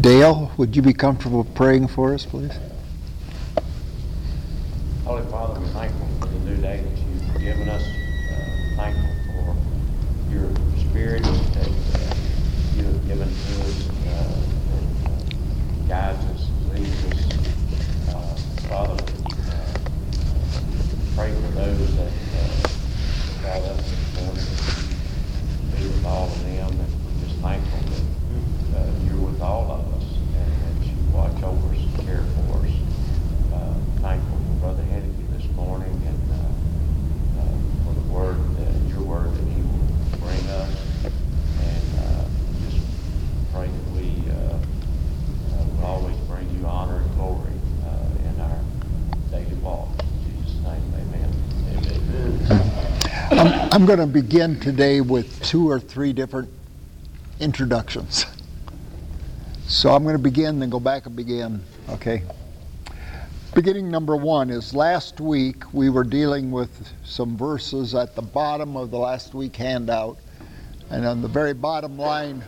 Dale, would you be comfortable praying for us, please? Holy Father, we're thankful for the new day that you've given us. Thankful for your Spirit that you have given to us, that guides us, leads us. Father, pray for those that got up this morning, be with all of them, and we're just thankful that you're with all of us and that you watch over us and care for us. Thankful for Brother Henneke this morning and for the word, your word that he will bring us, and just pray that we will always bring you honor and glory in our daily walk. In Jesus' name, amen. Amen. I'm going to begin today with 2 or 3 different introductions. So I'm going to begin, then go back and begin, okay? Beginning number 1 is last week we were dealing with some verses at the bottom of the last week handout. And on the very bottom line,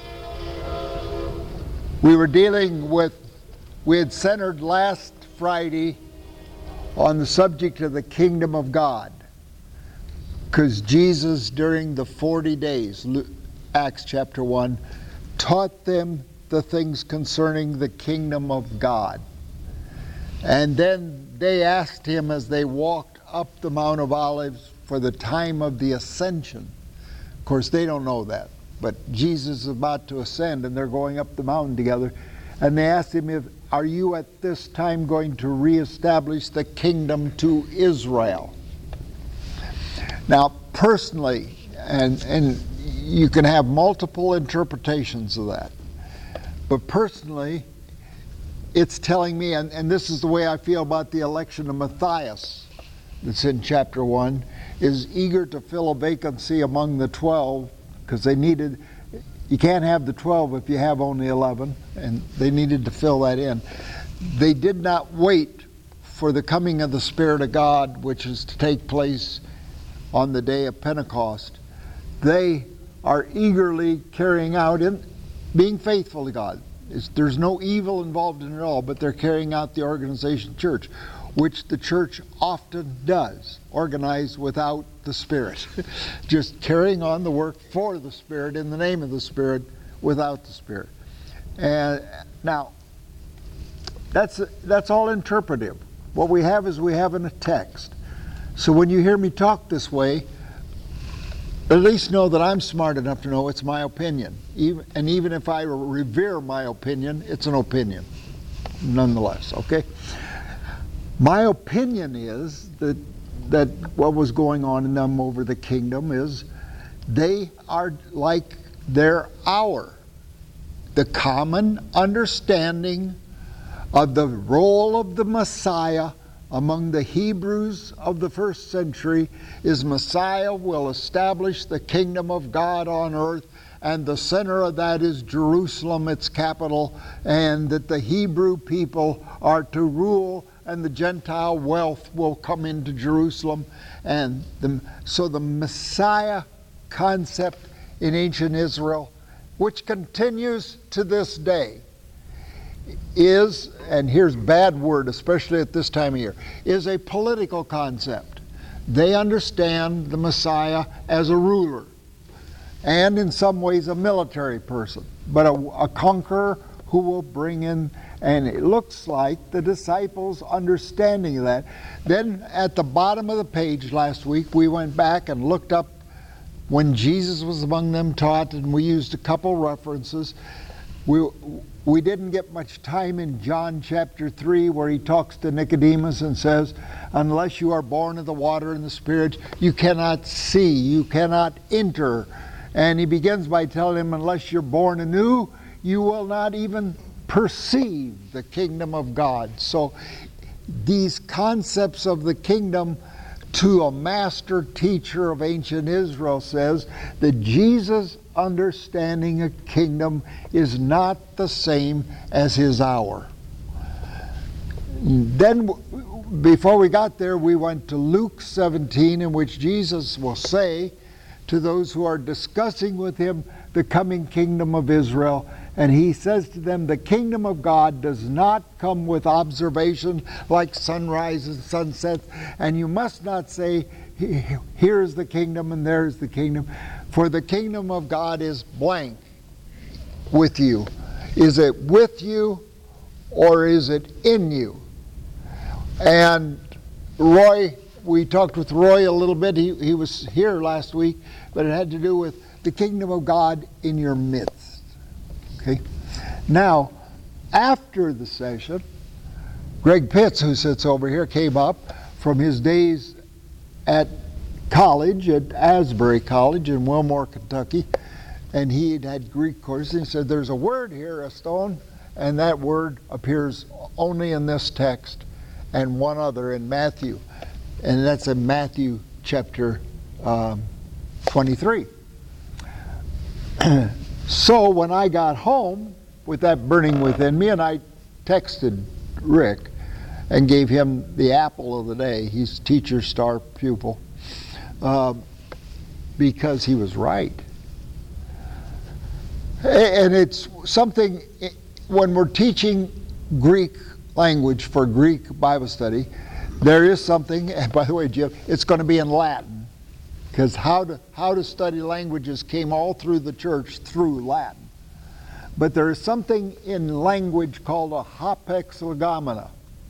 we were dealing with, we had centered last Friday on the subject of the kingdom of God. Because Jesus, during the 40 days, Acts chapter 1, taught them the things concerning the kingdom of God. And then they asked him as they walked up the Mount of Olives for the time of the ascension. Of course, they don't know that. But Jesus is about to ascend and they're going up the mountain together. And they asked him, are you at this time going to reestablish the kingdom to Israel? Now, personally, and you can have multiple interpretations of that. But personally, it's telling me, and this is the way I feel about the election of Matthias, that's in chapter 1, is eager to fill a vacancy among the 12, because they needed, you can't have the 12 if you have only 11, and they needed to fill that in. They did not wait for the coming of the Spirit of God, which is to take place on the day of Pentecost. They are eagerly carrying out, being faithful to God. There's no evil involved in it all, but they're carrying out the organization church, which the church often does, organize without the Spirit. Just carrying on the work for the Spirit, in the name of the Spirit, without the Spirit. And now, that's all interpretive. What we have is we have in a text. So when you hear me talk this way, at least know that I'm smart enough to know it's my opinion. And even if I revere my opinion, it's an opinion, nonetheless, okay? My opinion is that what was going on in them over the kingdom is they are like their hour. The common understanding of the role of the Messiah among the Hebrews of the first century is Messiah will establish the kingdom of God on earth, and the center of that is Jerusalem, its capital, and that the Hebrew people are to rule and the Gentile wealth will come into Jerusalem. And so the Messiah concept in ancient Israel, which continues to this day, is, and here's bad word, especially at this time of year, is a political concept. They understand the Messiah as a ruler, and in some ways a military person, but a conqueror who will bring in, and it looks like the disciples' understanding of that. Then at the bottom of the page last week, we went back and looked up when Jesus was among them taught, and we used a couple references. We didn't get much time in John chapter 3 where he talks to Nicodemus and says, unless you are born of the water and the Spirit, you cannot see, you cannot enter. And he begins by telling him, unless you're born anew, you will not even perceive the kingdom of God. So these concepts of the kingdom, to a master teacher of ancient Israel, says that Jesus' understanding of kingdom is not the same as his hour. Then, before we got there, we went to Luke 17, in which Jesus will say to those who are discussing with him the coming kingdom of Israel, And he says to them, the kingdom of God does not come with observation like sunrise and sunsets. And you must not say, here's the kingdom and there's the kingdom. For the kingdom of God is blank with you. Is it with you or is it in you? And Roy, we talked with Roy a little bit. He was here last week, but it had to do with the kingdom of God in your midst. Okay. Now, after the session, Greg Pitts, who sits over here, came up from his days at college, at Asbury College in Wilmore, Kentucky, and he had Greek courses. He said, there's a word here, a stone, and that word appears only in this text and one other in Matthew. And that's in Matthew chapter 23. So when I got home with that burning within me, and I texted Rick and gave him the apple of the day, he's teacher star pupil, because he was right. And it's something, when we're teaching Greek language for Greek Bible study, there is something, and by the way, Jim, it's going to be in Latin, because how to study languages came all through the church through Latin. But there is something in language called a hapax legomena.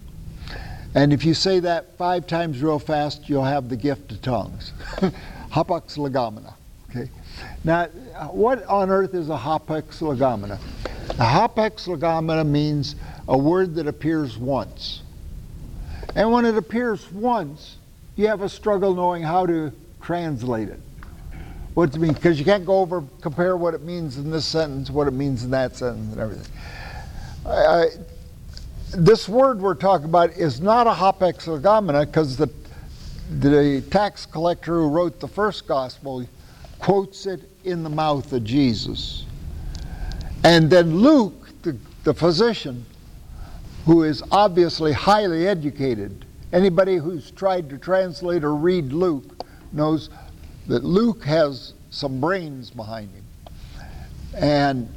And if you say that 5 times real fast, you'll have the gift of tongues. Hapax legomena. Okay. Now, what on earth is a hapax legomena? A hapax legomena means a word that appears once. And when it appears once, you have a struggle knowing how to translate it. What does it mean? Because you can't go over, compare what it means in this sentence, what it means in that sentence, and everything. This word we're talking about is not a hapax legomena, because the tax collector who wrote the first gospel quotes it in the mouth of Jesus. And then Luke, the physician, who is obviously highly educated, anybody who's tried to translate or read Luke knows that Luke has some brains behind him. And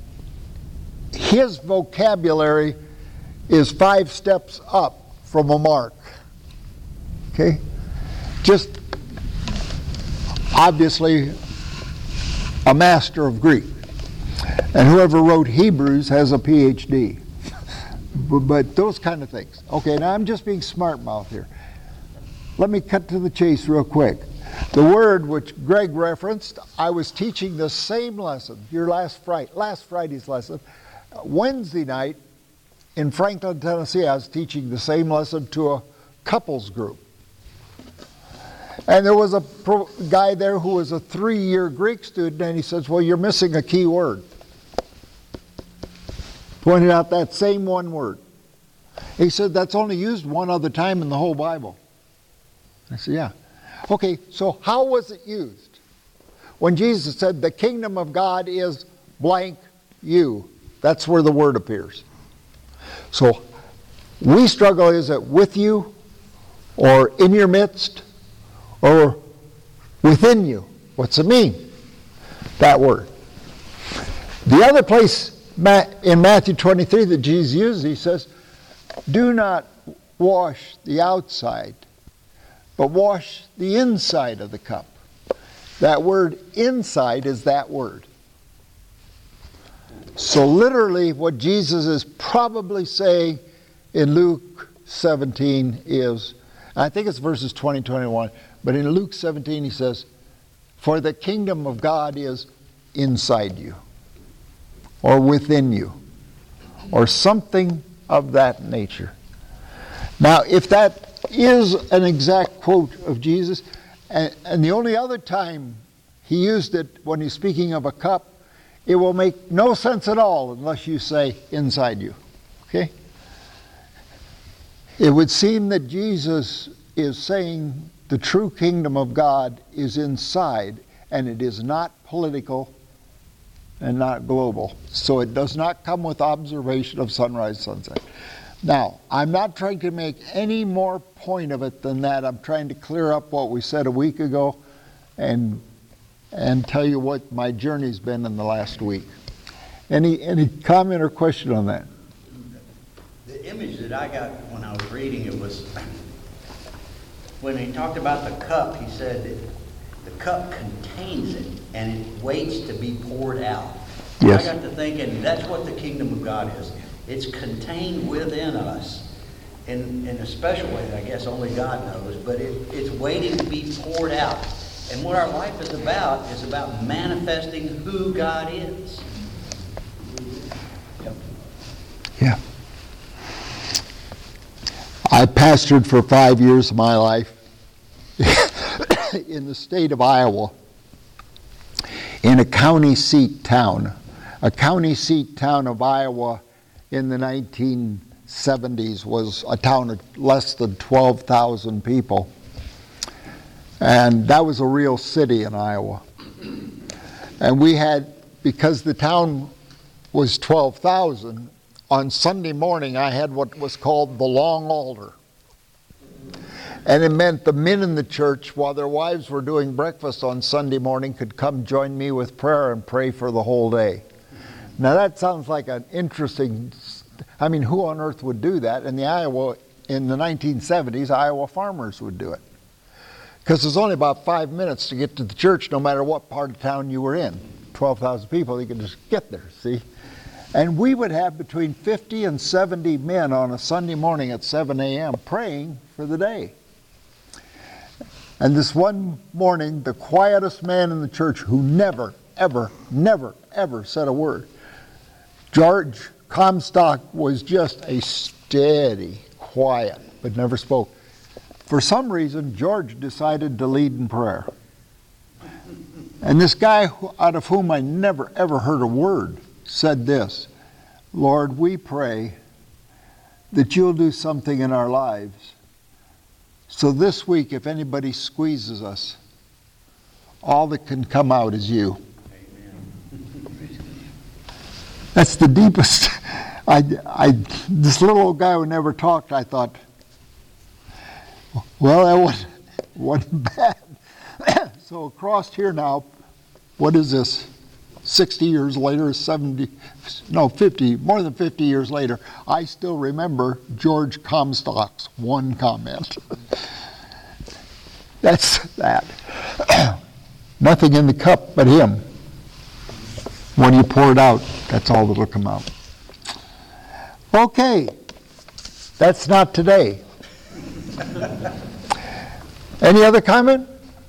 his vocabulary is 5 steps up from a Mark. Okay? Just obviously a master of Greek. And whoever wrote Hebrews has a PhD. But those kind of things. Okay, now I'm just being smart mouth here. Let me cut to the chase real quick. The word which Greg referenced, I was teaching the same lesson, last Friday's lesson. Wednesday night in Franklin, Tennessee, I was teaching the same lesson to a couples group. And there was a guy there who was a 3-year Greek student, and he says, well, you're missing a key word. Pointed out that same one word. He said, that's only used one other time in the whole Bible. I said, yeah. Okay, so how was it used? When Jesus said, the kingdom of God is blank you. That's where the word appears. So we struggle, is it with you, or in your midst, or within you? What's it mean? That word. The other place in Matthew 23 that Jesus uses, he says, do not wash the outside, but wash the inside of the cup. That word inside is that word. So literally what Jesus is probably saying in Luke 17 is, I think it's verses 20, 21, but in Luke 17 he says, for the kingdom of God is inside you, or within you, or something of that nature. Now, if that is an exact quote of Jesus, and the only other time he used it when he's speaking of a cup, it will make no sense at all unless you say inside you. Okay? It would seem that Jesus is saying the true kingdom of God is inside, and it is not political and not global. So it does not come with observation of sunrise, sunset. Now, I'm not trying to make any more point of it than that. I'm trying to clear up what we said a week ago and tell you what my journey's been in the last week. Any comment or question on that? The image that I got when I was reading it was, when he talked about the cup, he said that the cup contains it and it waits to be poured out. Yes. I got to thinking, that's what the kingdom of God is. It's contained within us in a special way that I guess only God knows, but it's waiting to be poured out. And what our life is about manifesting who God is. Yeah. I pastored for 5 years of my life in the state of Iowa, in a county seat town. A county seat town of Iowa in the 1970s was a town of less than 12,000 people. And that was a real city in Iowa. And we had, because the town was 12,000, on Sunday morning I had what was called the long altar. And it meant the men in the church, while their wives were doing breakfast on Sunday morning, could come join me with prayer and pray for the whole day. Now that sounds like an interesting, I mean, who on earth would do that? In the 1970s, Iowa farmers would do it. Because there's only about 5 minutes to get to the church, no matter what part of town you were in. 12,000 people, you could just get there, see? And we would have between 50 and 70 men on a Sunday morning at 7 a.m. praying for the day. And this one morning, the quietest man in the church, who never, ever said a word, George Comstock, was just a steady, quiet, but never spoke. For some reason, George decided to lead in prayer. And this guy, out of whom I never ever heard a word, said this: Lord, we pray that you'll do something in our lives. So this week, if anybody squeezes us, all that can come out is you. Amen. That's the deepest. This little old guy who never talked, I thought, well, that wasn't bad. So across here now, what is this? 60 years later, 50, more than 50 years later, I still remember George Comstock's one comment. That's that. Nothing in the cup but him. When you pour it out, that's all that'll come out. Okay, that's not today. Any other comment?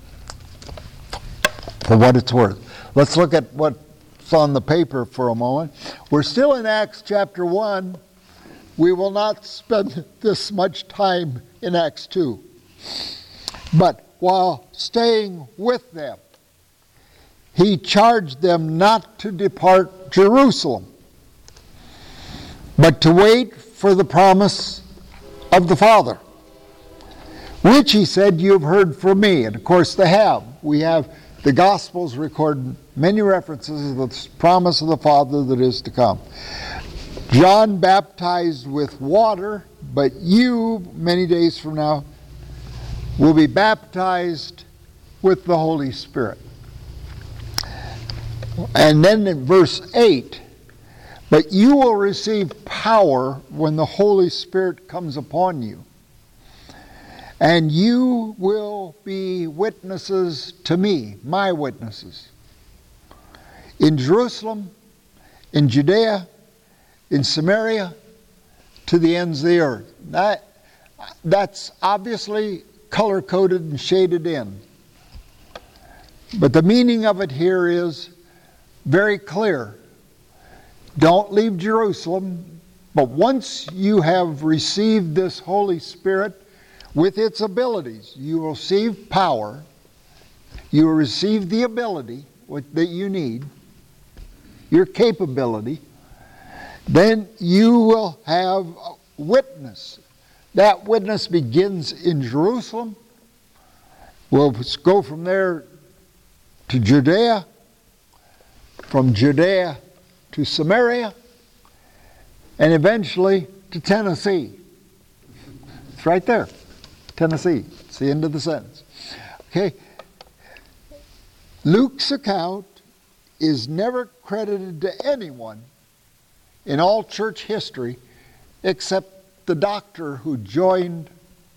For what it's worth. Let's look at what's on the paper for a moment. We're still in Acts chapter 1. We will not spend this much time in Acts 2. But while staying with them, he charged them not to depart Jerusalem, but to wait for the promise of the Father, which he said, you've heard from me. And of course they have. We have the Gospels record many references to the promise of the Father that is to come. John baptized with water, but you, many days from now, will be baptized with the Holy Spirit. And then in verse 8, but you will receive power when the Holy Spirit comes upon you. And you will be witnesses to me, my witnesses, in Jerusalem, in Judea, in Samaria, to the ends of the earth. That's obviously color-coded and shaded in. But the meaning of it here is very clear. Don't leave Jerusalem, but once you have received this Holy Spirit, with its abilities, you will receive power, you will receive the ability that you need, your capability, then you will have a witness. That witness begins in Jerusalem. We'll go from there to Judea, from Judea to Samaria, and eventually to Tennessee. It's right there. Tennessee. It's the end of the sentence. Okay. Luke's account is never credited to anyone in all church history except the doctor who joined.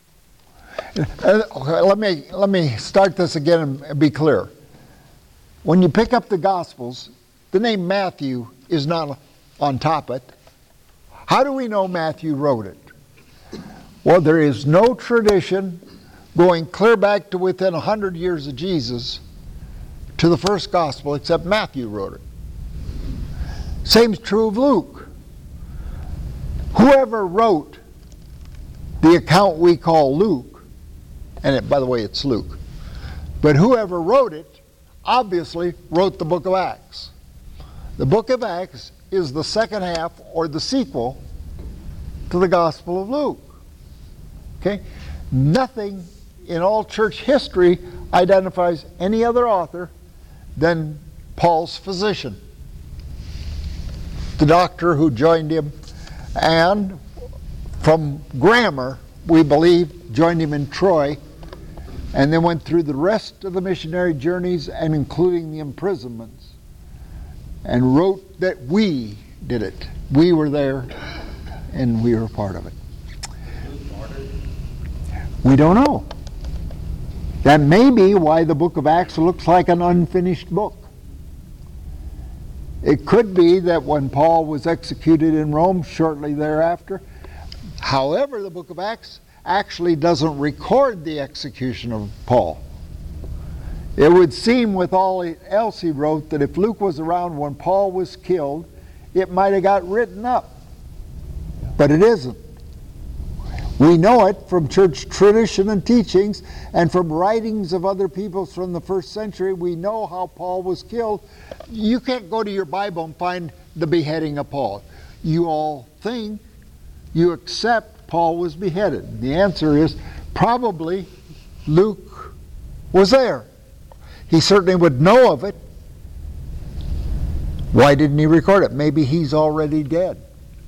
Let me start this again and be clear. When you pick up the Gospels, the name Matthew is not on top of it. How do we know Matthew wrote it? Well, there is no tradition going clear back to within 100 years of Jesus to the first Gospel except Matthew wrote it. Same's true of Luke. Whoever wrote the account we call Luke, and by the way, it's Luke, but whoever wrote it obviously wrote the book of Acts. The book of Acts is the second half or the sequel to the Gospel of Luke. Okay? Nothing in all church history identifies any other author than Paul's physician, the doctor who joined him, and from grammar, we believe, joined him in Troy, and then went through the rest of the missionary journeys and including the imprisonments, and wrote that we did it. We were there, and we were part of it. We don't know. That may be why the book of Acts looks like an unfinished book. It could be that when Paul was executed in Rome shortly thereafter, however, the book of Acts actually doesn't record the execution of Paul. It would seem with all else he wrote that if Luke was around when Paul was killed, it might have got written up. But it isn't. We know it from church tradition and teachings and from writings of other people from the first century. We know how Paul was killed. You can't go to your Bible and find the beheading of Paul. You all think, you accept Paul was beheaded. The answer is probably Luke was there. He certainly would know of it. Why didn't he record it? Maybe he's already dead.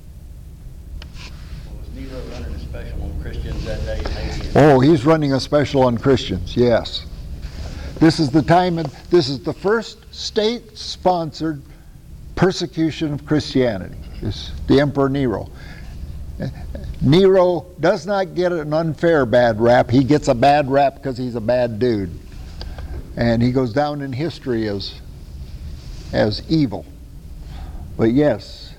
That day, maybe. Oh, he's running a special on Christians, yes. This is the time, this is the first state-sponsored persecution of Christianity. It's the Emperor Nero. Nero does not get an unfair bad rap. He gets a bad rap because he's a bad dude. And he goes down in history as evil. But yes,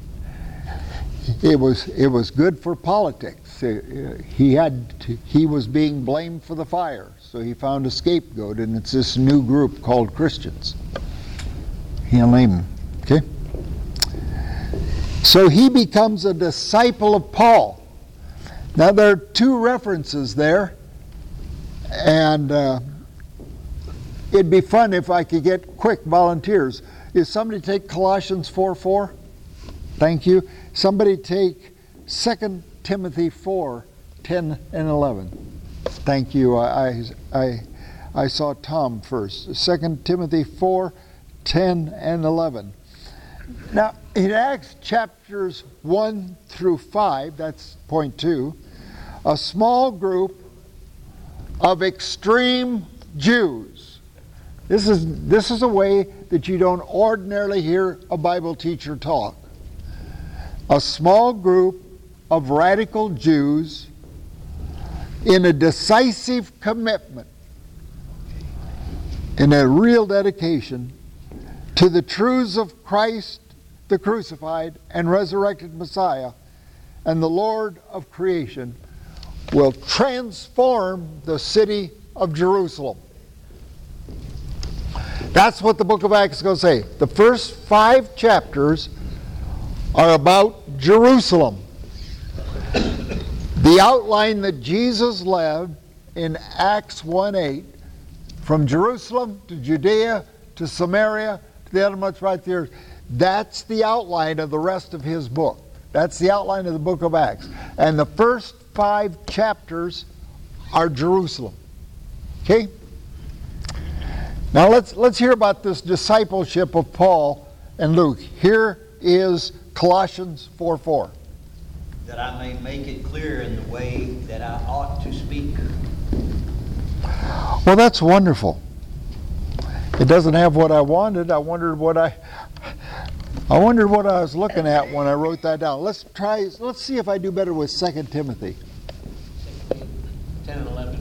it was good for politics. He was being blamed for the fire, so he found a scapegoat, and it's this new group called Christians. He'll name them. Okay? So he becomes a disciple of Paul. Now there are two references there, and it'd be fun if I could get quick volunteers. Is somebody take Colossians 4:4? Thank you. Somebody take 2 Timothy 4:10 and 11. Thank you. I saw Tom first. 2 Timothy 4:10 and 11. Now, in Acts chapters 1 through 5, that's point 2, a small group of extreme Jews. This is a way that you don't ordinarily hear a Bible teacher talk. A small group of radical Jews in a decisive commitment, in a real dedication to the truths of Christ, the crucified and resurrected Messiah, and the Lord of creation, will transform the city of Jerusalem. That's what the book of Acts is going to say. The first 5 chapters are about Jerusalem. The outline that Jesus led in Acts 1:8, from Jerusalem to Judea to Samaria to the uttermost part of the earth, that's the outline of the rest of his book. That's the outline of the book of Acts. And the first 5 chapters are Jerusalem. Okay? Now let's hear about this discipleship of Paul and Luke. Here is Colossians 4:4. That I may make it clear in the way that I ought to speak. Well, that's wonderful. It doesn't have what I wanted. I wondered what I wondered what I was looking at when I wrote that down. Let's see if I do better with 2 Timothy. 10 and 11.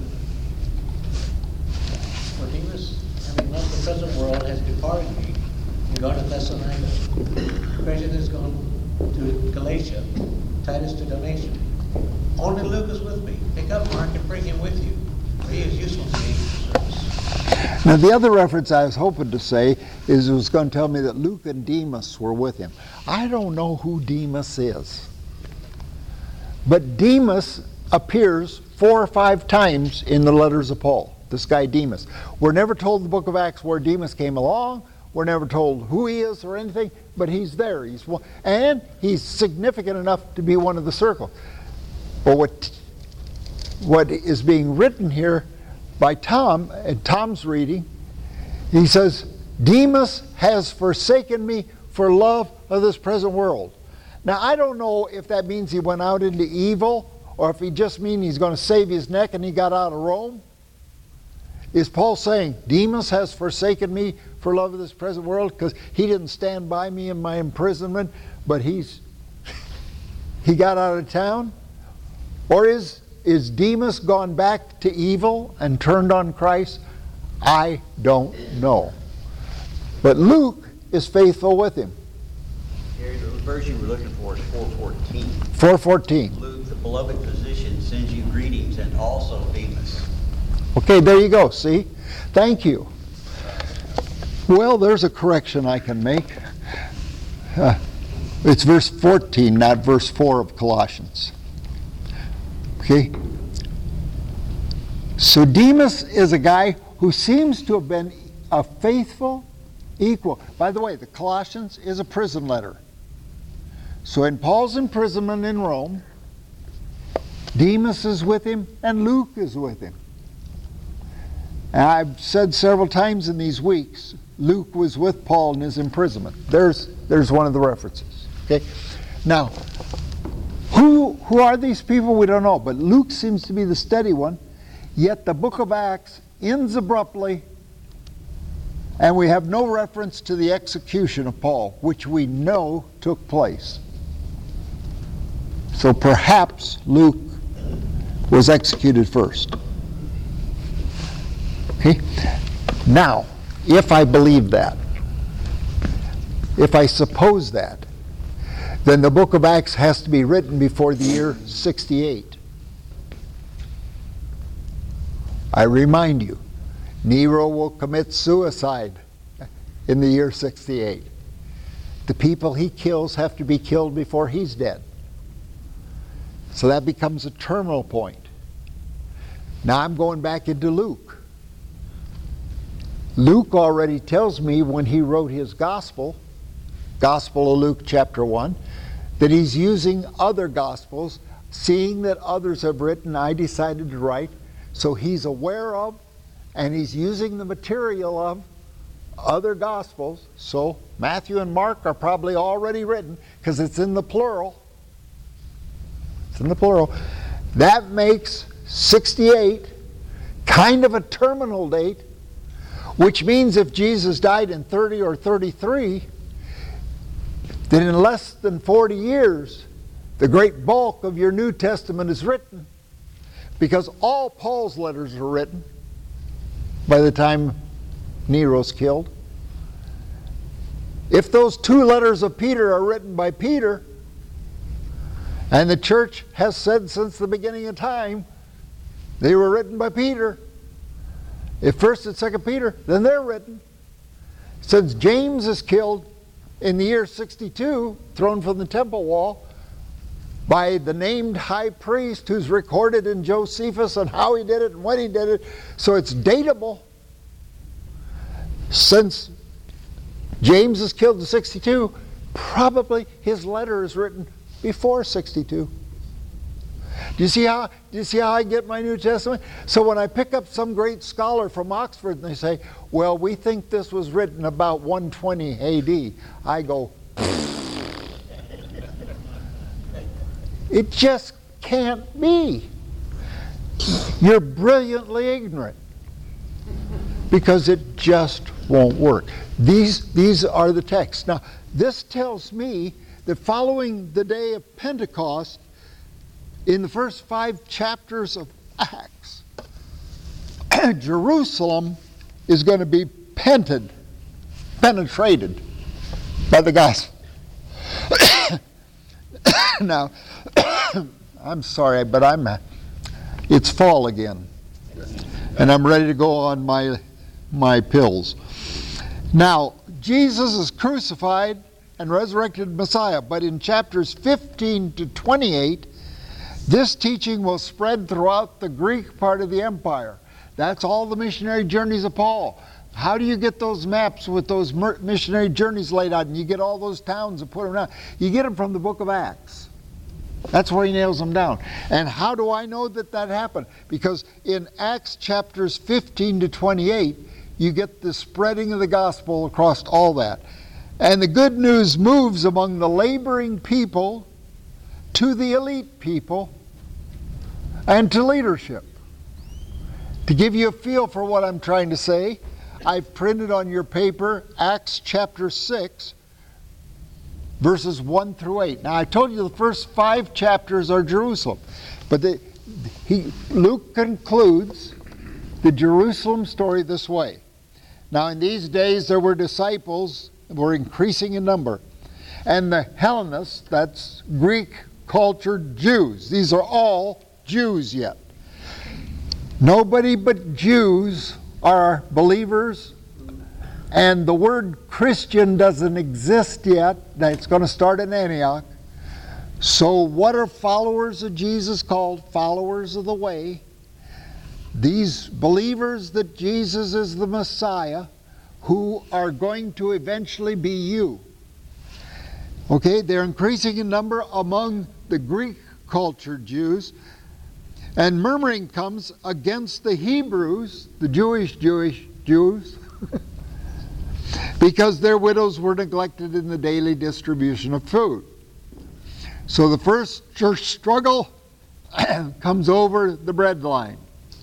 For Demas, having loved the present world, has departed me and gone to Thessalonica. Crescens has gone to Galatia, Titus to Dalmatia. Only Luke is with me. Pick up Mark and bring him with you, for he is useful to me for service. Now, the other reference I was hoping to say is it was going to tell me that Luke and Demas were with him. I don't know who Demas is. But Demas appears 4 or 5 times in the letters of Paul, this guy Demas. We're never told in the book of Acts where Demas came along. We're never told who he is or anything, but he's there. And he's significant enough to be one of the circle. But what is being written here by Tom, in Tom's reading, he says, Demas has forsaken me for love of this present world. Now, I don't know if that means he went out into evil, or if he just means he's going to save his neck and he got out of Rome. Is Paul saying, Demas has forsaken me for love of this present world because he didn't stand by me in my imprisonment, but he got out of town? Or is Demas gone back to evil and turned on Christ? I don't know. But Luke is faithful with him. Gary, the verse you were looking for is 4:14. 4:14. Luke, the beloved physician, sends you greetings, and also Demas. Okay, there you go. See? Thank you. Well, there's a correction I can make. It's verse 14, not verse 4 of Colossians. Okay? So Demas is a guy who seems to have been a faithful equal. By the way, the Colossians is a prison letter. So in Paul's imprisonment in Rome, Demas is with him and Luke is with him. And I've said several times in these weeks, Luke was with Paul in his imprisonment. There's one of the references. Okay? Now, who are these people? We don't know, but Luke seems to be the steady one. Yet the book of Acts ends abruptly, and we have no reference to the execution of Paul, which we know took place. So perhaps Luke was executed first. Okay? Now, if I believe that, if I suppose that, then the book of Acts has to be written before the year 68. I remind you, Nero will commit suicide in the year 68. The people he kills have to be killed before he's dead. So that becomes a terminal point. Now I'm going back into Luke. Luke already tells me when he wrote his Gospel of Luke chapter 1, that he's using other Gospels, seeing that others have written, I decided to write. So he's aware of, and he's using the material of other Gospels. So Matthew and Mark are probably already written, because it's in the plural. It's in the plural. That makes 68 kind of a terminal date, which means if Jesus died in 30 or 33, then in less than 40 years, the great bulk of your New Testament is written, because all Paul's letters are written by the time Nero's killed. If those 2 letters of Peter are written by Peter, and the church has said since the beginning of time they were written by Peter, if 1st and 2nd Peter, then they're written. Since James is killed in the year 62, thrown from the temple wall, by the named high priest who's recorded in Josephus and how he did it and when he did it, so it's datable. Since James is killed in 62, probably his letter is written before 62. Do you see how I get my New Testament? So when I pick up some great scholar from Oxford and they say, well, we think this was written about 120 AD, I go, it just can't be. You're brilliantly ignorant, because it just won't work. These are the texts. Now, This tells me that following the day of Pentecost, in the first 5 chapters of Acts, Jerusalem is going to be penetrated by the gospel. Now, I'm sorry, but it's fall again, and I'm ready to go on my pills. Now, Jesus is crucified and resurrected Messiah, but in chapters 15 to 28, this teaching will spread throughout the Greek part of the empire. That's all the missionary journeys of Paul. How do you get those maps with those missionary journeys laid out, and you get all those towns and put them down? You get them from the book of Acts. That's where he nails them down. And how do I know that happened? Because in Acts chapters 15 to 28, you get the spreading of the gospel across all that. And the good news moves among the laboring people to the elite people and to leadership. To give you a feel for what I'm trying to say, I've printed on your paper Acts chapter 6, verses 1 through 8. Now, I told you the first 5 chapters are Jerusalem, but Luke concludes the Jerusalem story this way. Now, in these days, there were disciples, were increasing in number, and the Hellenists, that's Greek cultured Jews. These are all Jews yet. Nobody but Jews are believers, and the word Christian doesn't exist yet. It's going to start in Antioch. So what are followers of Jesus called? Followers of the way. These believers that Jesus is the Messiah, who are going to eventually be you. Okay, they're increasing in number among the Greek cultured Jews. And murmuring comes against the Hebrews, the Jewish Jews, because their widows were neglected in the daily distribution of food. So the first church struggle comes over the bread line.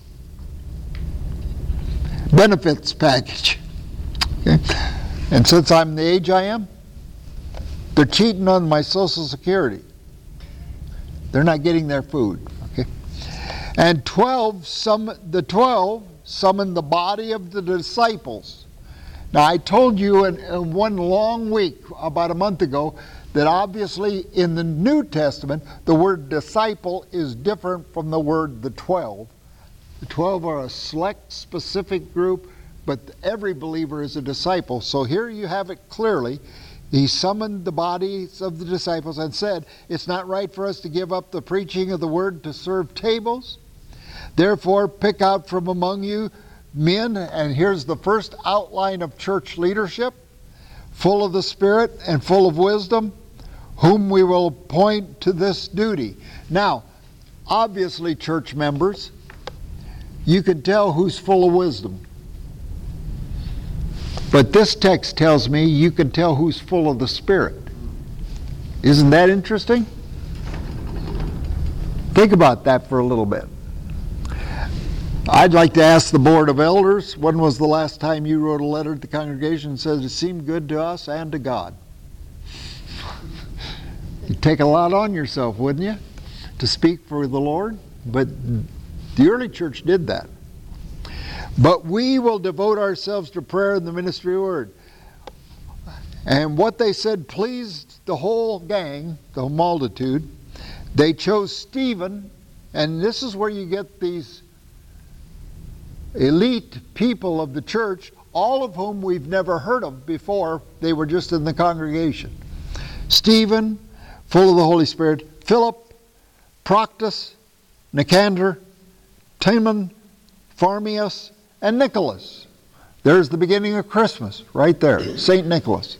Benefits package. Okay? And since I'm the age I am, they're cheating on my Social Security. They're not getting their food. And the 12 summoned the body of the disciples. Now, I told you in one long week, about a month ago, that obviously in the New Testament, the word disciple is different from the word the 12. The 12 are a select, specific group, but every believer is a disciple. So here you have it clearly. He summoned the bodies of the disciples and said, it's not right for us to give up the preaching of the word to serve tables. Therefore, pick out from among you men, and here's the first outline of church leadership, full of the Spirit and full of wisdom, whom we will appoint to this duty. Now, obviously, church members, you can tell who's full of wisdom. But this text tells me you can tell who's full of the Spirit. Isn't that interesting? Think about that for a little bit. I'd like to ask the Board of Elders, when was the last time you wrote a letter to the congregation and said it seemed good to us and to God? You'd take a lot on yourself, wouldn't you, to speak for the Lord? But the early church did that. But we will devote ourselves to prayer and the ministry of the word. And what they said pleased the whole gang, the whole multitude. They chose Stephen, and this is where you get these elite people of the church, all of whom we've never heard of before. They were just in the congregation. Stephen, full of the Holy Spirit, Philip, Proctus, Nicander, Timon, Pharmius, and Nicholas. There's the beginning of Christmas, right there, St. Nicholas.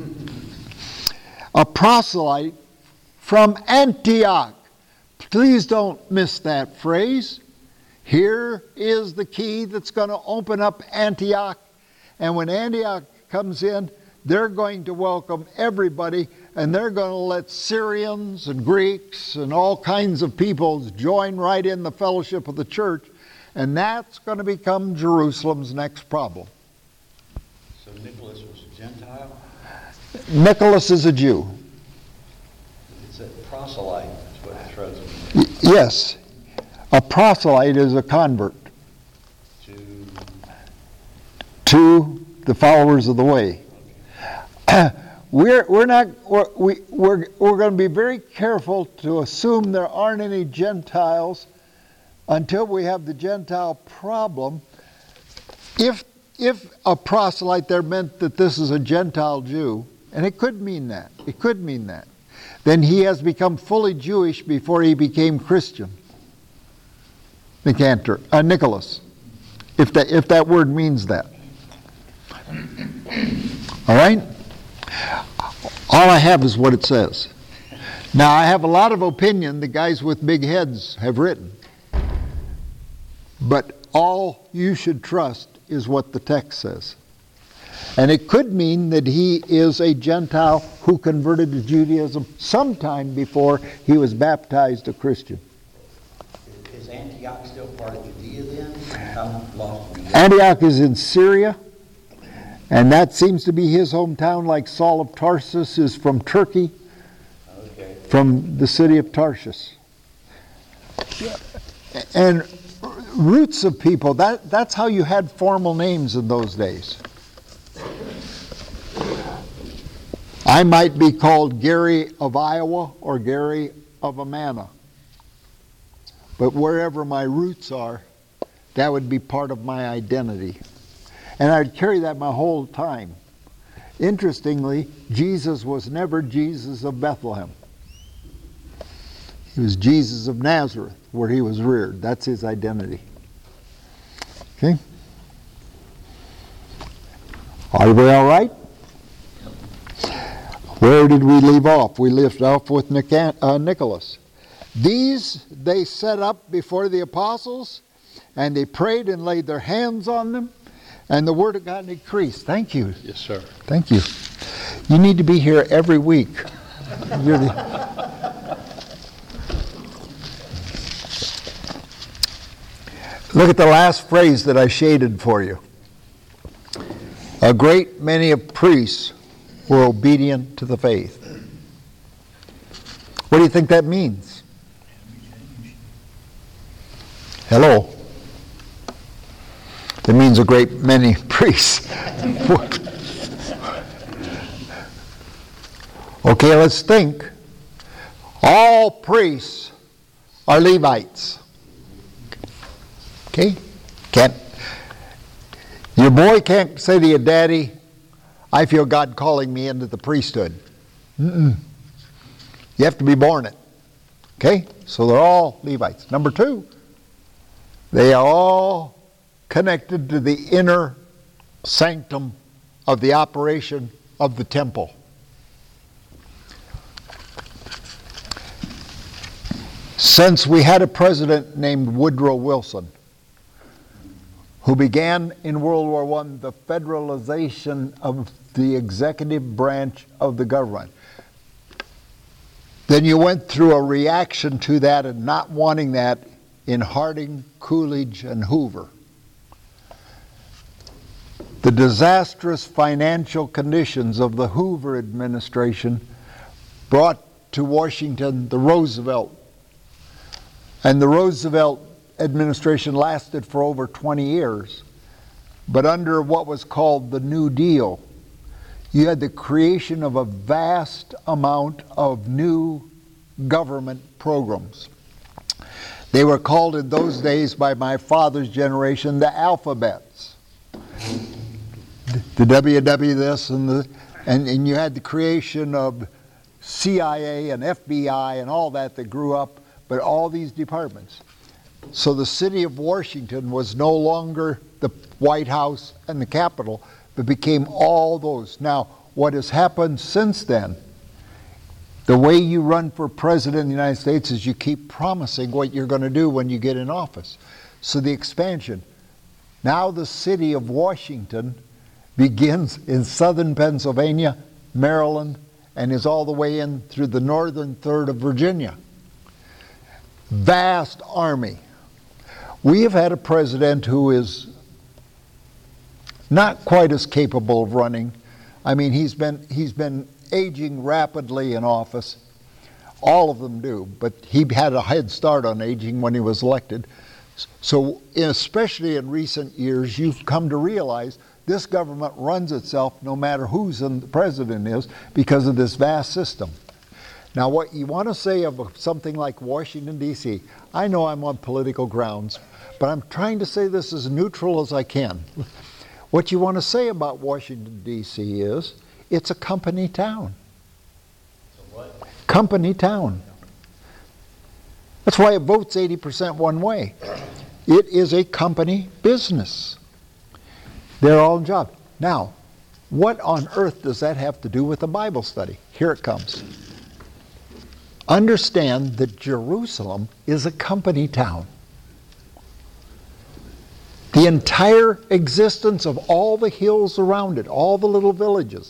A proselyte from Antioch. Please don't miss that phrase. Here is the key that's going to open up Antioch. And when Antioch comes in, they're going to welcome everybody, and they're going to let Syrians and Greeks and all kinds of people join right in the fellowship of the church. And that's going to become Jerusalem's next problem. So Nicholas was a Gentile? Nicholas is a Jew. It's a proselyte, that's what it throws me. Yes. A proselyte is a convert to the followers of the way. We're going to be very careful to assume there aren't any Gentiles until we have the Gentile problem. If a proselyte there meant that this is a Gentile Jew, and it could mean that, then he has become fully Jewish before he became Christian. Nicholas, if that word means that. All right? All I have is what it says. Now, I have a lot of opinion the guys with big heads have written. But all you should trust is what the text says. And it could mean that he is a Gentile who converted to Judaism sometime before he was baptized a Christian. Is Antioch still part of Judea then? I'm lost. Antioch is in Syria, and that seems to be his hometown, like Saul of Tarsus is from Turkey, from the city of Tarshish. And roots of people, that's how you had formal names in those days. I might be called Gary of Iowa or Gary of Amana. But wherever my roots are, that would be part of my identity. And I'd carry that my whole time. Interestingly, Jesus was never Jesus of Bethlehem. He was Jesus of Nazareth, where he was reared. That's his identity. Okay? Are we all right? Where did we leave off? We left off with Nicholas. These they set up before the apostles, and they prayed and laid their hands on them, and the word of God increased. Thank you. Yes, sir. Thank you. You need to be here every week. Look at the last phrase that I shaded for you. A great many of priests were obedient to the faith. What do you think that means? Hello? It means a great many priests. Okay, let's think. All priests are Levites. Okay? Your boy can't say to you, Daddy, I feel God calling me into the priesthood. You have to be born it. Okay? So they're all Levites. Number two, they are all connected to the inner sanctum of the operation of the temple. Since we had a president named Woodrow Wilson, who began in World War I the federalization of the executive branch of the government. Then you went through a reaction to that and not wanting that in Harding, Coolidge, and Hoover. The disastrous financial conditions of the Hoover administration brought to Washington the Roosevelt. And the Roosevelt administration lasted for over 20 years. But under what was called the New Deal, you had the creation of a vast amount of new government programs. They were called in those days by my father's generation the alphabets. The WW this and you had the creation of CIA and FBI and all that grew up, but all these departments. So the city of Washington was no longer the White House and the Capitol, but became all those. Now, what has happened since then, the way you run for president of the United States is you keep promising what you're going to do when you get in office. So the expansion. Now the city of Washington begins in southern Pennsylvania, Maryland, and is all the way in through the northern third of Virginia. Vast army. We have had a president who is not quite as capable of running I mean, he's been aging rapidly in office. All of them do, but he had a head start on aging when he was elected. So especially in recent years, you've come to realize this government runs itself no matter who's the president is because of this vast system. Now, what you want to say of something like Washington, D.C., I know I'm on political grounds, but I'm trying to say this as neutral as I can. What you want to say about Washington, D.C. is it's a company town. Company town. That's why it votes 80% one way. It is a company business. They're all in job. Now, what on earth does that have to do with a Bible study? Here it comes. Understand that Jerusalem is a company town. The entire existence of all the hills around it, all the little villages,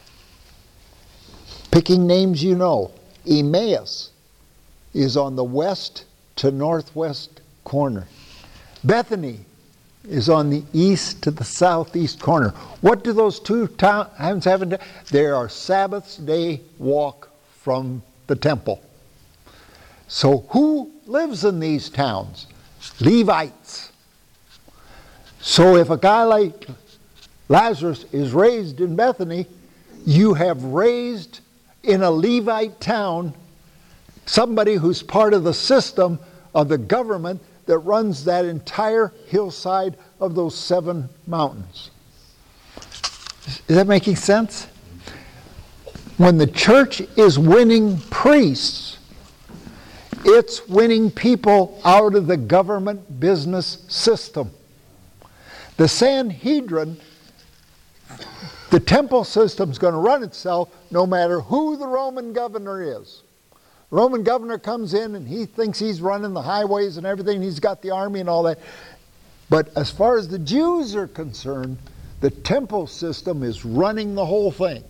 picking names you know, Emmaus is on the west to northwest corner. Bethany is on the east to the southeast corner. What do those two towns have in common? They are Sabbath day walk from the temple. So who lives in these towns? Levites. So if a guy like Lazarus is raised in Bethany, you have raised in a Levite town somebody who's part of the system of the government that runs that entire hillside of those 7 mountains. Is that making sense? When the church is winning priests, it's winning people out of the government business system. The Sanhedrin, the temple system's going to run itself no matter who the Roman governor is. The Roman governor comes in and he thinks he's running the highways and everything. He's got the army and all that. But as far as the Jews are concerned, the temple system is running the whole thing.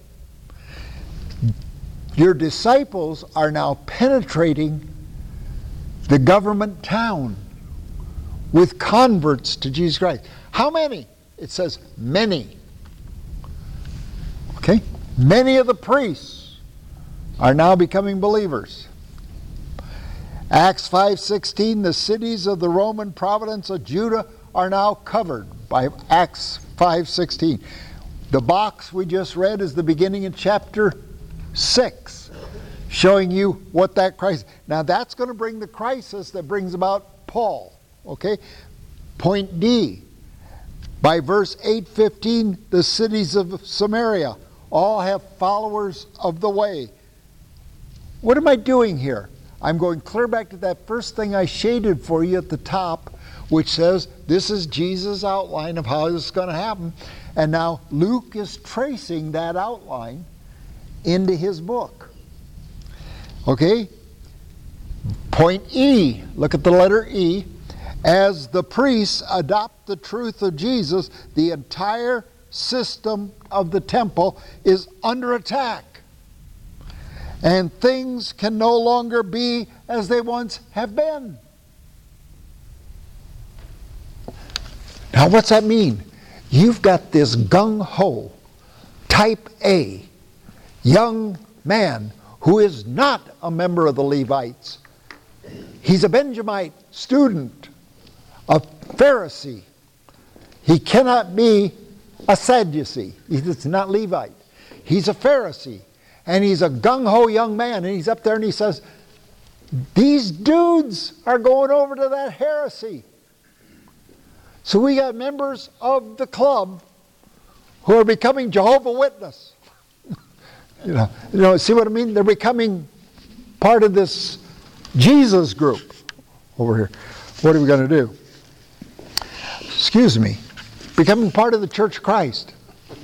Your disciples are now penetrating the government town with converts to Jesus Christ. How many? It says many. Okay? Many of the priests are now becoming believers. Acts 5:16, the cities of the Roman province of Judah are now covered by Acts 5:16. The box we just read is the beginning of chapter 6, showing you what that crisis. Now that's going to bring the crisis that brings about Paul. Okay? Point D. By verse 8:15, the cities of Samaria all have followers of the way. What am I doing here? I'm going clear back to that first thing I shaded for you at the top, which says this is Jesus' outline of how this is going to happen. And now Luke is tracing that outline into his book. Okay? Point E. Look at the letter E. As the priests adopt the truth of Jesus, the entire system of the temple is under attack. And things can no longer be as they once have been. Now what's that mean? You've got this gung-ho, type A, young man who is not a member of the Levites. He's a Benjamite student, a Pharisee. He cannot be a Sadducee. He's not Levite. He's a Pharisee. And he's a gung-ho young man. And he's up there and he says, these dudes are going over to that heresy. So we got members of the club who are becoming Jehovah's Witness. you know, see what I mean? They're becoming part of this Jesus group over here. What are we going to do? Excuse me. Becoming part of the Church of Christ.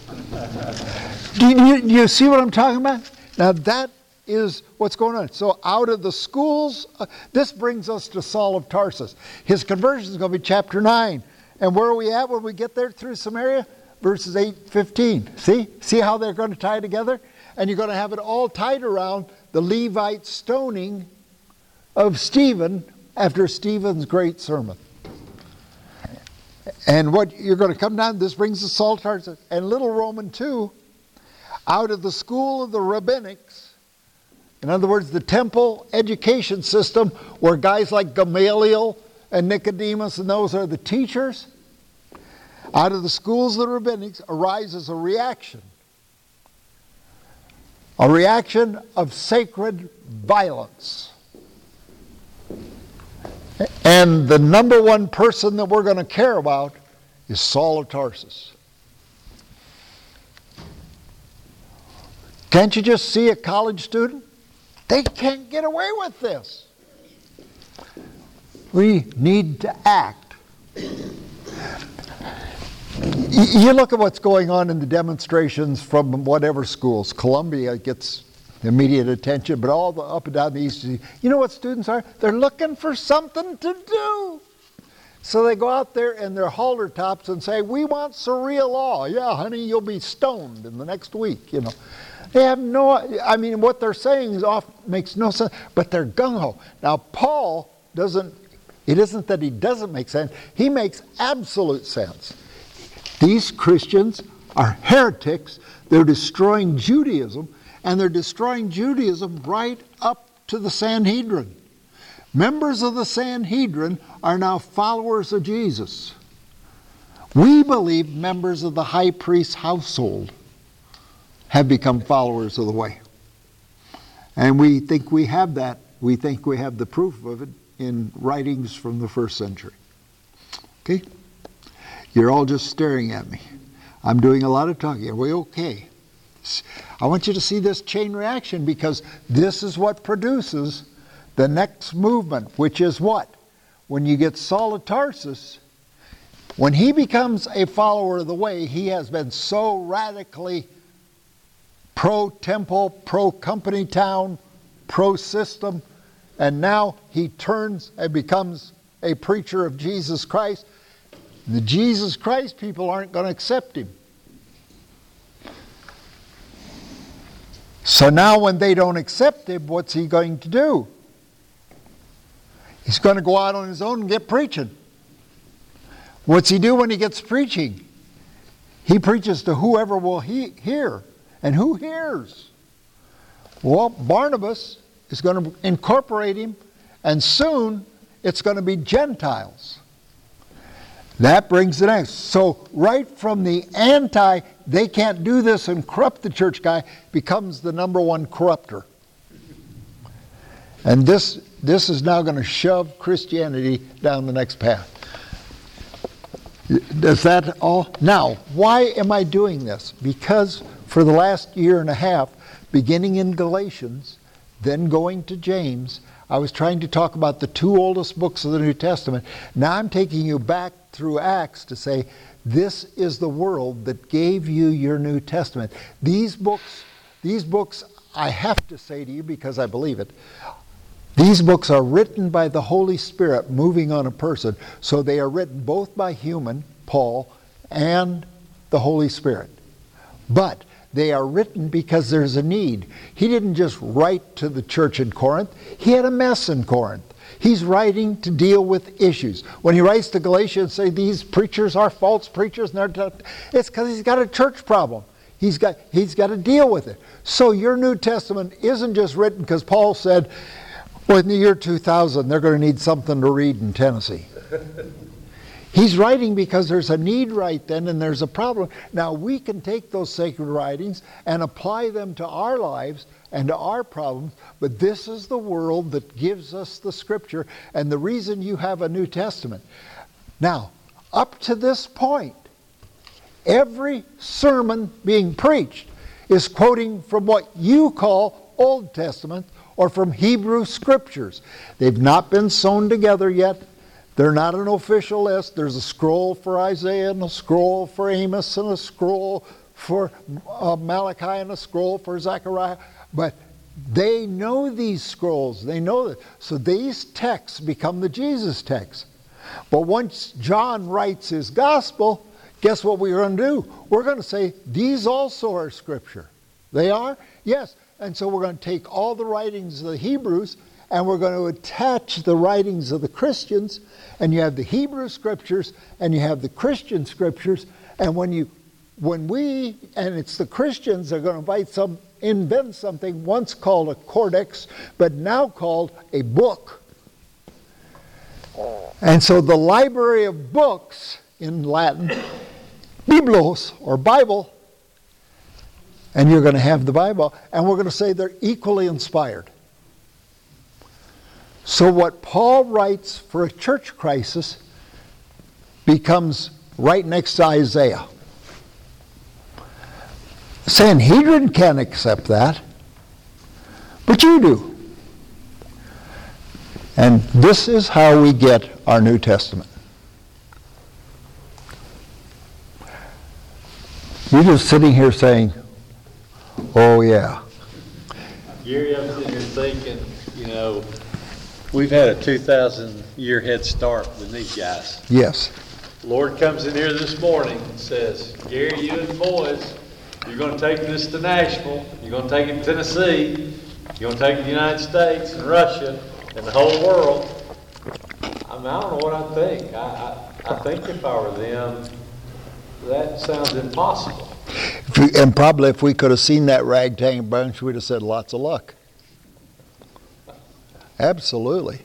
Do you see what I'm talking about? Now that is what's going on. So out of the schools, this brings us to Saul of Tarsus. His conversion is going to be chapter 9. And where are we at when we get there through Samaria? Verses 8-15. See how they're going to tie together? And you're going to have it all tied around the Levite stoning of Stephen after Stephen's great sermon. And what you're going to come down, this brings us Saul of Tarsus. And little Roman 2, out of the school of the rabbinics, in other words, the temple education system where guys like Gamaliel and Nicodemus and those are the teachers, out of the schools of the rabbinics arises a reaction of sacred violence. And the number one person that we're going to care about is Saul of Tarsus. Can't you just see a college student? They can't get away with this. We need to act. You look at what's going on in the demonstrations from whatever schools. Columbia gets immediate attention, but all the up and down the east. You know what students are? They're looking for something to do. So they go out there in their halter tops and say, we want Sharia law. Yeah, honey, you'll be stoned in the next week, you know. They have no, I mean, what they're saying is makes no sense, but they're gung-ho. Now, Paul doesn't, it isn't that he doesn't make sense, he makes absolute sense. These Christians are heretics, they're destroying Judaism, and they're destroying Judaism right up to the Sanhedrin. Members of the Sanhedrin are now followers of Jesus. We believe members of the high priest's household have become followers of the way. And we think we have that. We think we have the proof of it in writings from the first century. Okay? You're all just staring at me. I'm doing a lot of talking. Are we okay? I want you to see this chain reaction because this is what produces the next movement, which is what? When you get Saul of Tarsus, when he becomes a follower of the way, he has been so radically pro-temple, pro-company town, pro-system, and now he turns and becomes a preacher of Jesus Christ. The Jesus Christ people aren't going to accept him. So now when they don't accept him, what's he going to do? He's going to go out on his own and get preaching. What's he do when he gets preaching? He preaches to whoever will hear. And who hears? Well, Barnabas is going to incorporate him, and soon it's going to be Gentiles. That brings the next. So right from the anti, they can't do this and corrupt the church guy, becomes the number one corrupter. And this is now going to shove Christianity down the next path. Does that all? Now, why am I doing this? Because for the last year and a half, beginning in Galatians, then going to James, I was trying to talk about the two oldest books of the New Testament. Now I'm taking you back through Acts to say, this is the world that gave you your New Testament. These books, I have to say to you because I believe it, these books are written by the Holy Spirit moving on a person. So they are written both by human, Paul, and the Holy Spirit. But they are written because there's a need. He didn't just write to the church in Corinth. He had a mess in Corinth. He's writing to deal with issues. When he writes to Galatia and say these preachers are false preachers, it's because he's got a church problem. He's got to deal with it. So your New Testament isn't just written because Paul said, well, in the year 2000, they're going to need something to read in Tennessee. He's writing because there's a need right then and there's a problem. Now we can take those sacred writings and apply them to our lives and to our problems, but this is the world that gives us the Scripture and the reason you have a New Testament. Now, up to this point, every sermon being preached is quoting from what you call Old Testament or from Hebrew Scriptures. They've not been sewn together yet. They're not an official list. There's a scroll for Isaiah and a scroll for Amos and a scroll for Malachi and a scroll for Zechariah. But they know these scrolls. They know that. So these texts become the Jesus texts. But once John writes his gospel, guess what we're going to do? We're going to say these also are Scripture. They are? Yes. And so we're going to take all the writings of the Hebrews and we're going to attach the writings of the Christians, and you have the Hebrew Scriptures and you have the Christian Scriptures, and when you when and it's the Christians that are going to invent something once called a codex, but now called a book. And so the library of books in Latin, Biblos, or Bible, and you're going to have the Bible, and we're going to say they're equally inspired. So what Paul writes for a church crisis becomes right next to Isaiah. Sanhedrin can't accept that, but you do. And this is how we get our New Testament. You're just sitting here saying, oh yeah. Gary, I'm sitting here thinking, we've had a 2,000-year head start with these guys. Yes. Lord comes in here this morning and says, Gary, you and the boys, you're going to take this to Nashville, you're going to take it to Tennessee, you're going to take it to the United States and Russia and the whole world. I don't know what I think. I think if I were them, that sounds impossible. And probably if we could have seen that ragtag bunch, we'd have said lots of luck. Absolutely.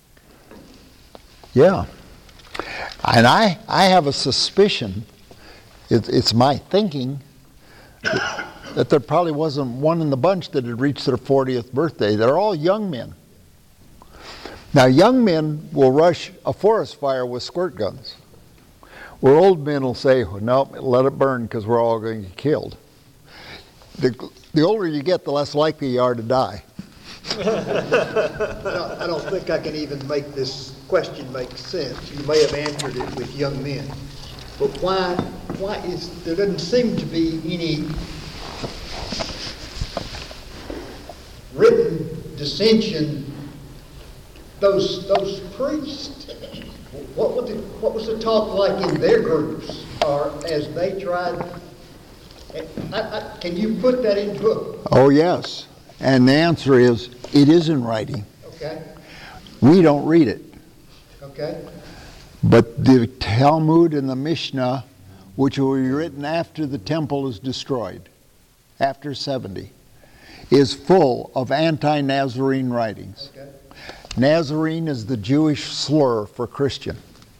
Yeah. And I have a suspicion, it's my thinking, that there probably wasn't one in the bunch that had reached their 40th birthday. They're all young men. Now, young men will rush a forest fire with squirt guns, where old men will say, well, no, let it burn because we're all going to get killed. The older you get, the less likely you are to die. I don't think I can even make this question make sense. You may have answered it with young men. But why there doesn't seem to be any written dissension. Those priests, what was the talk like in their groups, or as they tried? Can you put that into a... Oh, yes. And the answer is, it is in writing. Okay. We don't read it. Okay. But the Talmud and the Mishnah, which will be written after the temple is destroyed, after 70, is full of anti-Nazarene writings. Okay. Nazarene is the Jewish slur for Christian.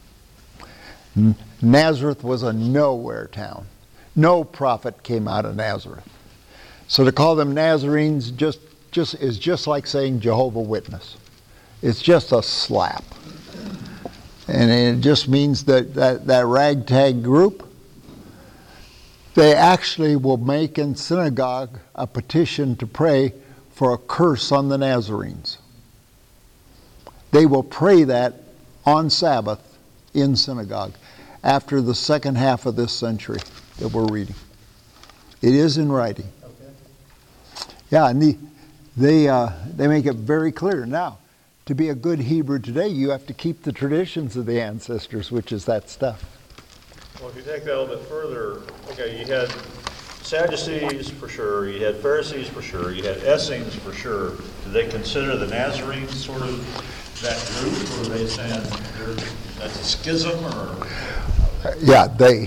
Nazareth was a nowhere town. No prophet came out of Nazareth. So to call them Nazarenes is just like saying Jehovah's Witness. It's just a slap. And it just means that ragtag group, they actually will make in synagogue a petition to pray for a curse on the Nazarenes. They will pray that on Sabbath in synagogue after the second half of this century that we're reading. It is in writing. Okay. Yeah, and they make it very clear. Now, to be a good Hebrew today, you have to keep the traditions of the ancestors, which is that stuff. Well, if you take that a little bit further, okay, you had Sadducees for sure, you had Pharisees for sure, you had Essenes for sure. Did they consider the Nazarenes sort of that group, or are they saying that's a schism, or? Yeah,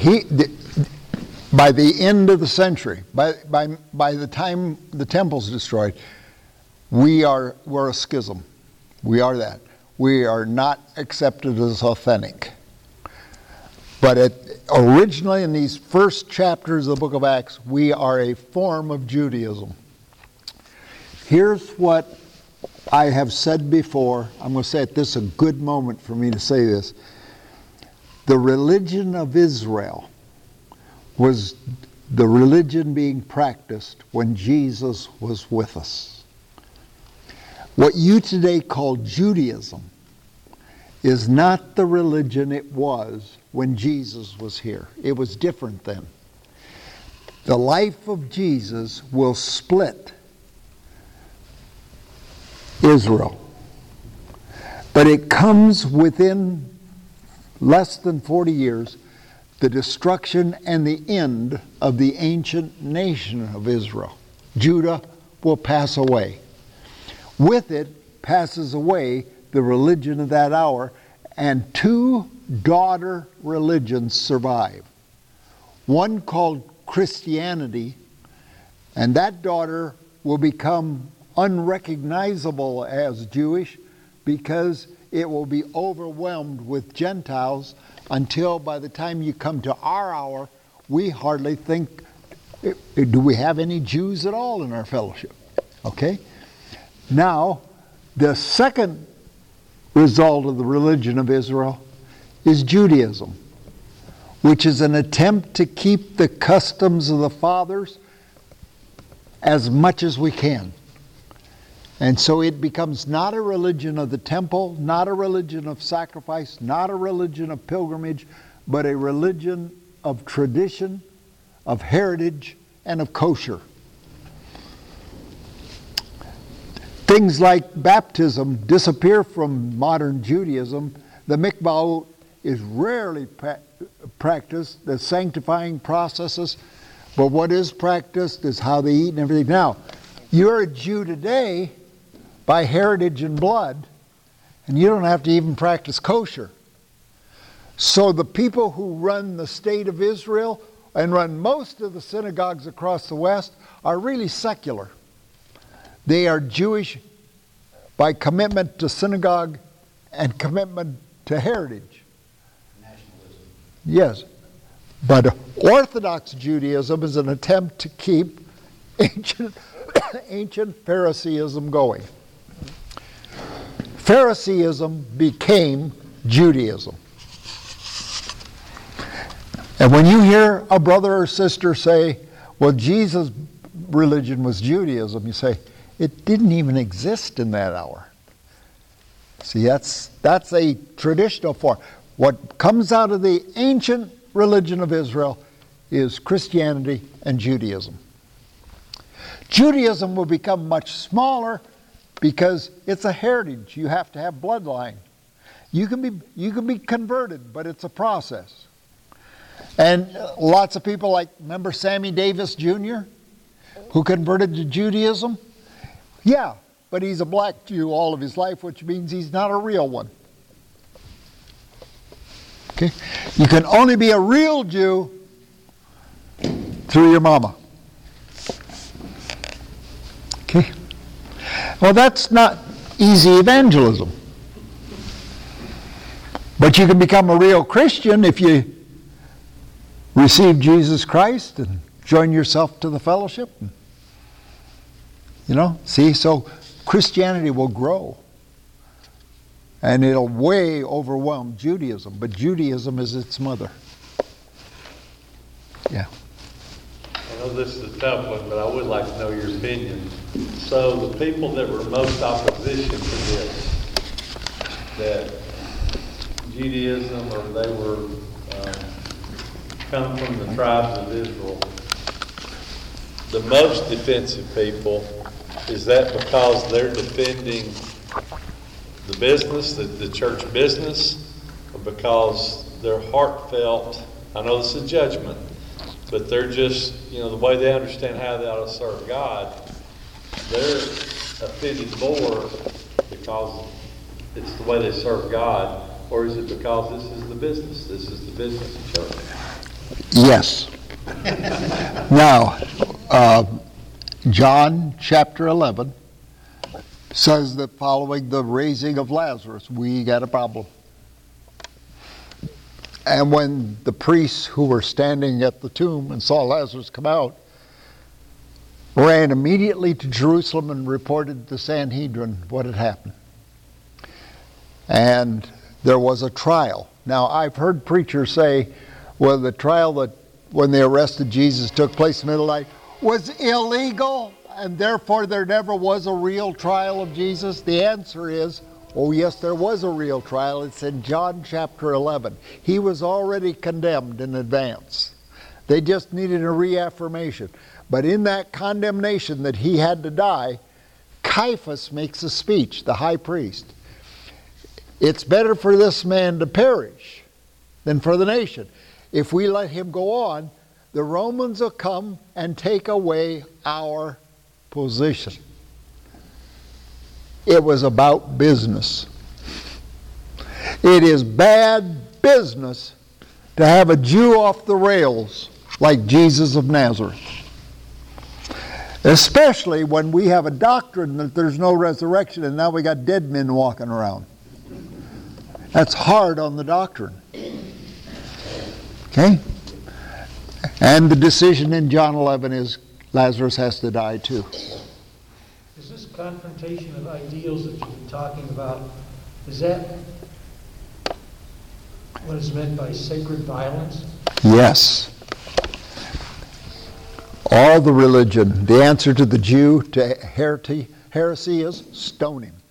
by the end of the century, by the time the temple's destroyed, we're a schism. We are that. We are not accepted as authentic. But originally in these first chapters of the book of Acts, we are a form of Judaism. Here's what I have said before. I'm going to say it. This is a good moment for me to say this. The religion of Israel was the religion being practiced when Jesus was with us. What you today call Judaism is not the religion it was when Jesus was here. It was different then. The life of Jesus will split Israel. But it comes within less than 40 years, the destruction and the end of the ancient nation of Israel. Judah will pass away. With it passes away the religion of that hour, and two daughter religions survive. One called Christianity, and that daughter will become unrecognizable as Jewish because it will be overwhelmed with Gentiles until by the time you come to our hour, we hardly think, do we have any Jews at all in our fellowship? Okay? Now, the second result of the religion of Israel is Judaism, which is an attempt to keep the customs of the fathers as much as we can. And so it becomes not a religion of the temple, not a religion of sacrifice, not a religion of pilgrimage, but a religion of tradition, of heritage, and of kosher. Things like baptism disappear from modern Judaism. The mikvah is rarely practiced, the sanctifying processes, but what is practiced is how they eat and everything. Now, you're a Jew today by heritage and blood, and you don't have to even practice kosher. So the people who run the state of Israel and run most of the synagogues across the West are really secular. They are Jewish by commitment to synagogue and commitment to heritage. Nationalism. Yes, but Orthodox Judaism is an attempt to keep ancient Phariseeism going. Phariseeism became Judaism. And when you hear a brother or sister say, well, Jesus' religion was Judaism, you say, it didn't even exist in that hour. See, that's a traditional form. What comes out of the ancient religion of Israel is Christianity and Judaism. Judaism will become much smaller because it's a heritage. You have to have bloodline. You can be converted, but it's a process. And lots of people remember Sammy Davis Jr., who converted to Judaism? Yeah, but he's a black Jew all of his life, which means he's not a real one. Okay? You can only be a real Jew through your mama. Okay? Well, that's not easy evangelism. But you can become a real Christian if you receive Jesus Christ and join yourself to the fellowship. See, so Christianity will grow. And it'll way overwhelm Judaism, but Judaism is its mother. Yeah. I know this is a tough one, but I would like to know your opinion. So the people that were most opposition to this, that Judaism, or they were come from the tribes of Israel, the most defensive people, is that because they're defending the business, the church business, or because they're heartfelt? I know this is judgment, but they're just, the way they understand how they ought to serve God, they're offended more because it's the way they serve God, or is it because this is the business? This is the business of church. Yes. Now, John chapter 11 says that following the raising of Lazarus, we got a problem. And when the priests who were standing at the tomb and saw Lazarus come out, ran immediately to Jerusalem and reported to the Sanhedrin what had happened. And there was a trial. Now, I've heard preachers say, well, the trial that when they arrested Jesus took place in the middle of the night was illegal, and therefore there never was a real trial of Jesus. The answer is, oh yes, there was a real trial. It's in John chapter 11. He was already condemned in advance. They just needed a reaffirmation. But in that condemnation that he had to die, Caiaphas makes a speech, the high priest. It's better for this man to perish than for the nation. If we let him go on, the Romans will come and take away our position. It was about business. It is bad business to have a Jew off the rails like Jesus of Nazareth. Especially when we have a doctrine that there's no resurrection and now we got dead men walking around. That's hard on the doctrine. Okay? And the decision in John 11 is Lazarus has to die too. Is this confrontation of ideals that you've been talking about, is that what is meant by sacred violence? Yes. All the religion, the answer to the Jew to heresy is stone him.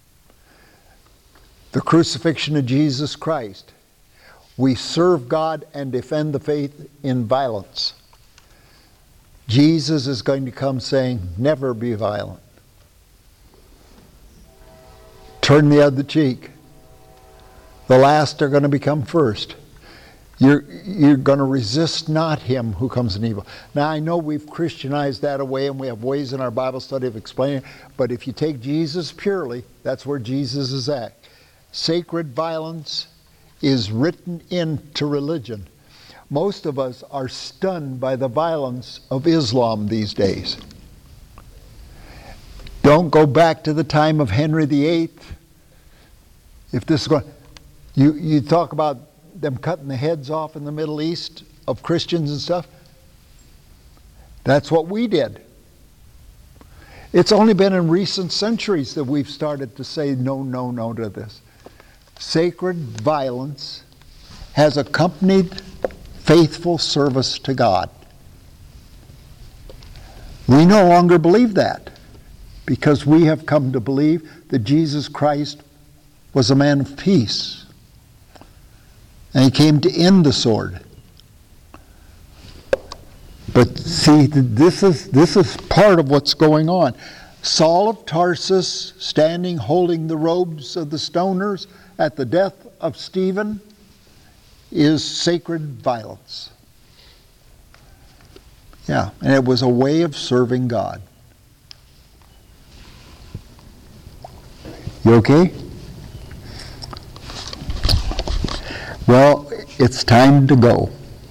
The crucifixion of Jesus Christ. We serve God and defend the faith in violence. Jesus is going to come saying, never be violent. Turn the other cheek. The last are going to become first. You're going to resist not him who comes in evil. Now, I know we've Christianized that away and we have ways in our Bible study of explaining it, but if you take Jesus purely, that's where Jesus is at. Sacred violence is written into religion. Most of us are stunned by the violence of Islam these days. Don't go back to the time of Henry VIII. If this is going, you talk about them cutting the heads off in the Middle East of Christians and stuff. That's what we did. It's only been in recent centuries that we've started to say no to this. Sacred violence has accompanied faithful service to God. We no longer believe that because we have come to believe that Jesus Christ was a man of peace. And he came to end the sword. But see, this is part of what's going on. Saul of Tarsus, standing holding the robes of the stoners at the death of Stephen, is sacred violence. Yeah, and it was a way of serving God. You okay? Well, it's time to go.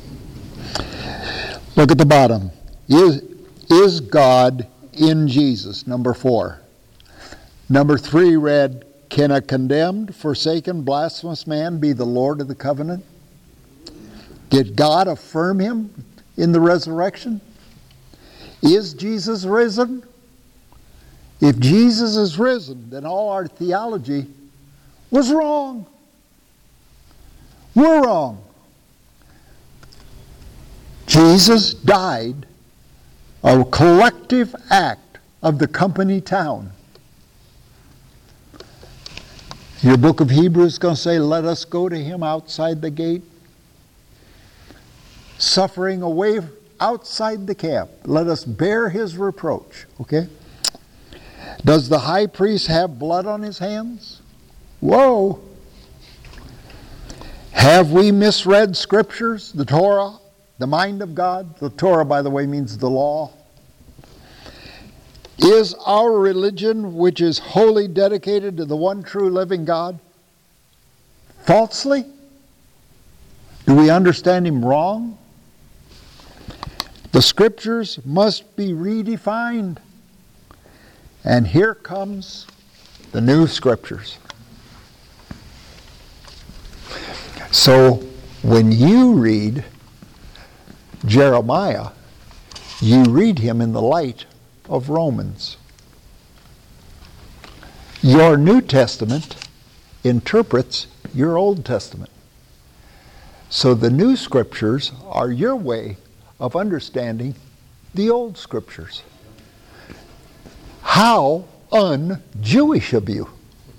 Look at the bottom. Is God in Jesus? Number 4. Number 3 read, can a condemned, forsaken, blasphemous man be the Lord of the covenant? Did God affirm him in the resurrection? Is Jesus risen? If Jesus is risen, then all our theology was wrong. We're wrong. Jesus died, a collective act of the company town. Your book of Hebrews is going to say, let us go to him outside the gate, suffering away outside the camp. Let us bear his reproach. Okay? Does the high priest have blood on his hands? Whoa! Have we misread scriptures, the Torah, the mind of God? The Torah, by the way, means the law. Is our religion, which is wholly dedicated to the one true living God, falsely? Do we understand him wrong? The scriptures must be redefined. And here comes the new scriptures. So when you read Jeremiah, you read him in the light of Romans. Your New Testament interprets your Old Testament. So the new scriptures are your way of understanding the old scriptures. How un-Jewish of you.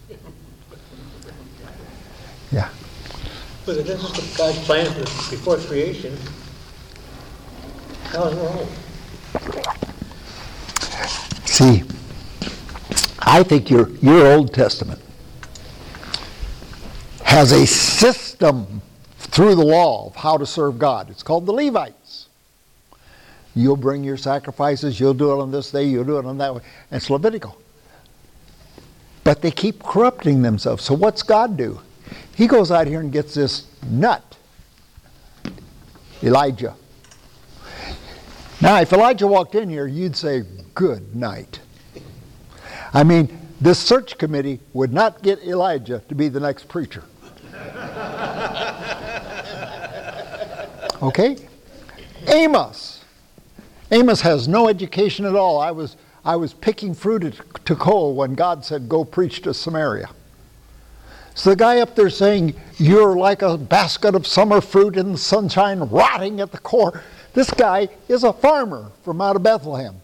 Yeah. But if this is God's plan before creation, how is it wrong? See, I think your Old Testament has a system through the law of how to serve God. It's called the Levites. You'll bring your sacrifices, you'll do it on this day, you'll do it on that way. And it's Levitical. But they keep corrupting themselves. So what's God do? He goes out here and gets this nut, Elijah. Now, if Elijah walked in here, you'd say, good night. I mean, this search committee would not get Elijah to be the next preacher. Okay? Amos. Amos has no education at all. I was picking fruit at Tekoa when God said, go preach to Samaria. So the guy up there saying, you're like a basket of summer fruit in the sunshine rotting at the core. This guy is a farmer from out of Bethlehem.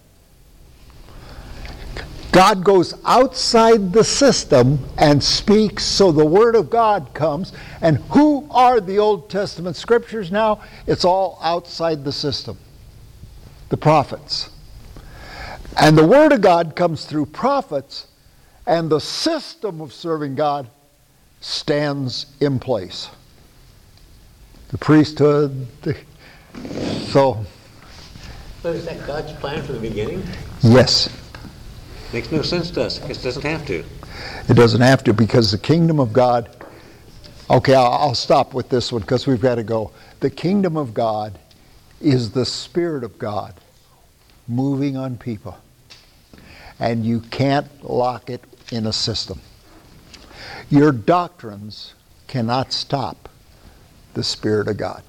God goes outside the system and speaks, so the Word of God comes. And who are the Old Testament scriptures now? It's all outside the system. The prophets. And the Word of God comes through prophets, and the system of serving God stands in place. The priesthood, so... But is that God's plan from the beginning? Yes. Makes no sense to us. It doesn't have to. It doesn't have to, because the kingdom of God... Okay, I'll stop with this one because we've got to go. The kingdom of God is the Spirit of God moving on people. And you can't lock it in a system. Your doctrines cannot stop the Spirit of God.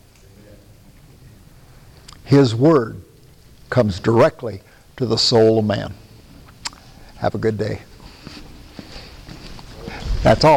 His Word comes directly to the soul of man. Have a good day. That's all.